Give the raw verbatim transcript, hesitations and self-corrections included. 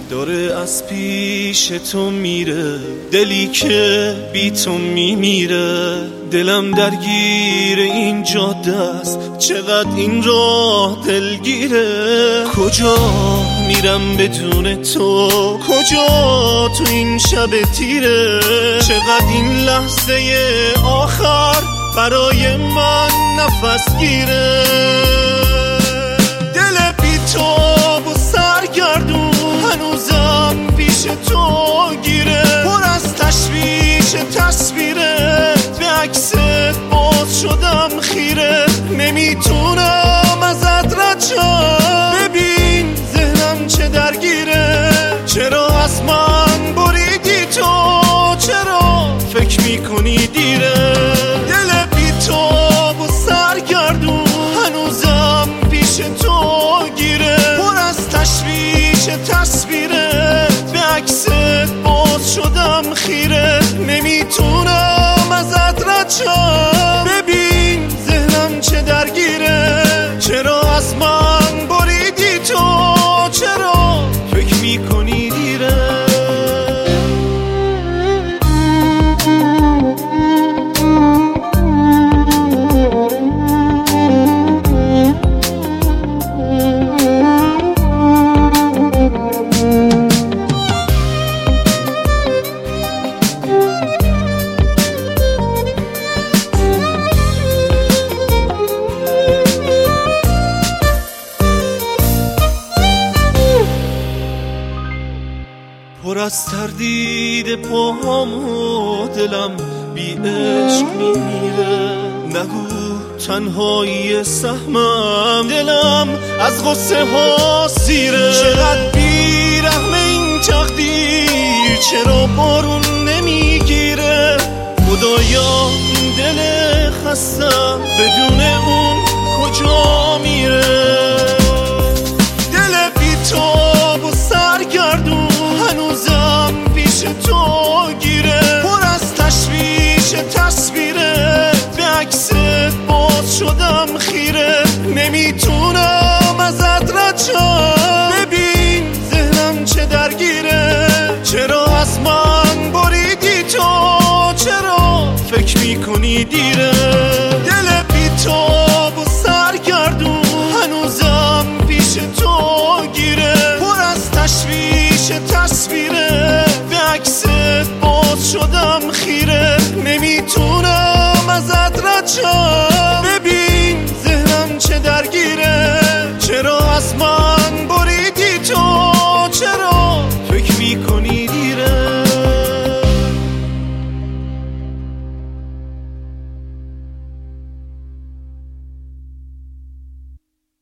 داره از پیش تو میره، دلی که بی تو میمیره. دلم درگیر این جاده است، چقدر این راه دلگیره. کجا میرم بدون تو، کجا تو این شب تیره. چقدر این لحظه آخر برای من نفس گیره. دل بی تو و سرگردون هنوزم پیش تو گیره. پر از تشویش تصویرت، به عکست باز شدم خیره. نمیتونم ازت رد شم، ببین ذهنم چه درگیره. چرا از من بریدی تو، چرا فکر میکنی دیره. دل بی تو و سرگردون هنوزم پیش تو گیره. پر از تشویش تصویرت، به عکست باز شدم خیره. نمیتونم ازت رد شم، ببین ذهنم چه درگیره. چرا از من بریدی تو، چرا فکر میکنی دیره. پر از تردید پاهم و دلم بی عشق میمیره. نگو تنهایی سهمم، دلم از غصه ها سیره. چقدر بی رحم این تقدیر، چرا بارون نمیگیره. خدایا دل خستم بدون اون کجا میره. دل بی تو و سرگردون هنوزم پیش تو گیره. پر از تشویش تصویرت، به عکست باز شدم خیره. نمیتونم ازت رد شم، ببین ذهنم چه درگیره. چرا از من بریدی تو، چرا فکر میکنی دیره. دل بی تو و سرگردون هنوزم پیش تو گیره. پر از تشویش تصویرت،